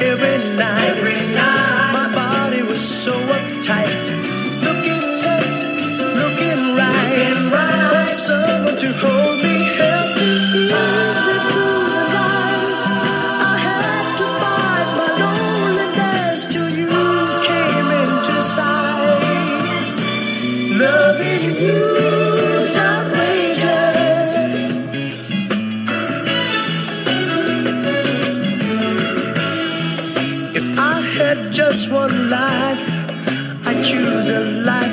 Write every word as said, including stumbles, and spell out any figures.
every night. Every night. My body was so uptight, looking left, looking right, Looking right. for someone to hold me, help me ease me through the night. I had to fight my loneliness till you came into sight. Loving you's outrageous. If I had just one life, I'd choose a life